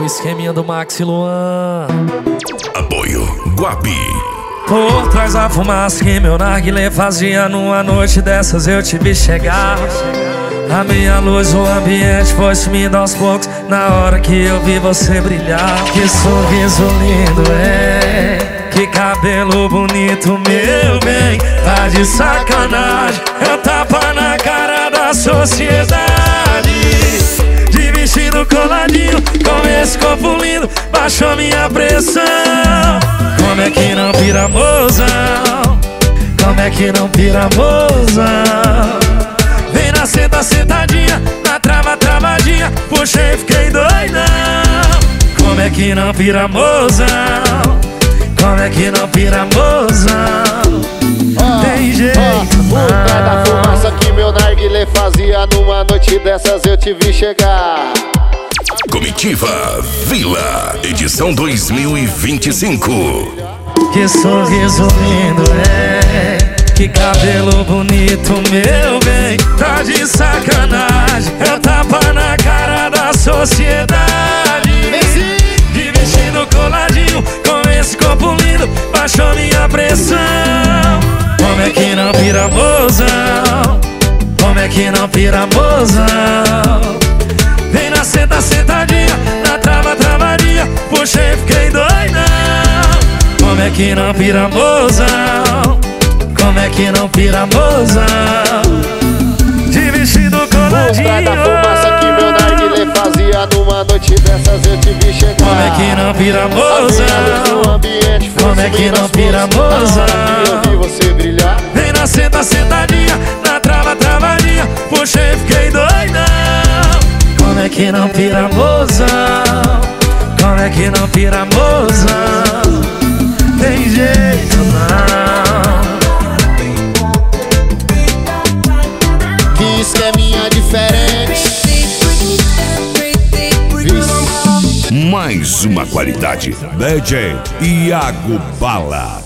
o esqueminha do Max e Luan. Apoio Guapi. Por trás da fumaça que meu narguilé fazia, numa noite dessas eu te vi chegar. A minha luz, o ambiente foi sumindo aos poucos na hora que eu vi você brilhar. Que sorriso lindo, que cabelo bonito, meu bem. Tá de sacanagem, é um tapa na cara da sociedade. De vestido coladinho, com esse corpo lindo, baixou minha pressão. Como é que não pira, mozão? Como é que não pira, mozão? Vem na senta, sentadinha, na trava, travadinha, puxei, fiquei doidão. Como é que não pira, mozão? Como é que não pira, mozão? Tem jeito Por trás da fumaça que meu narguilé fazia, numa noite dessas eu te vi chegar. Comitiva Vila, edição 2025. Que sorriso lindo, que cabelo bonito, meu bem. Tá de sacanagem, é um tapa na cara da sociedade. De vestido coladinho, com esse corpo lindo, baixou minha pressão. Como é que não pira, mozão? Como é que não pira, mozão? Vem na senta, sentadinha, na trava, travadinha, puxei, fiquei doidão. Como é que não pira, mozão? Como é que não pira, mozão? De vestido coladinho. Por trás da fumaça que meu narguilé fazia, numa noite dessas eu te vi chegar. Como é que não pira, mozão? Como é que não pira, mozão? Eu vi você brilhar. Vem na senta, sentadinha, na trava, travadinha, puxei, fiquei doidão. Como é que não pira, mozão? Como é que não pira, mozão? Tem jeito não. Que esqueminha diferente. Mais uma qualidade. DJ Iago Bala.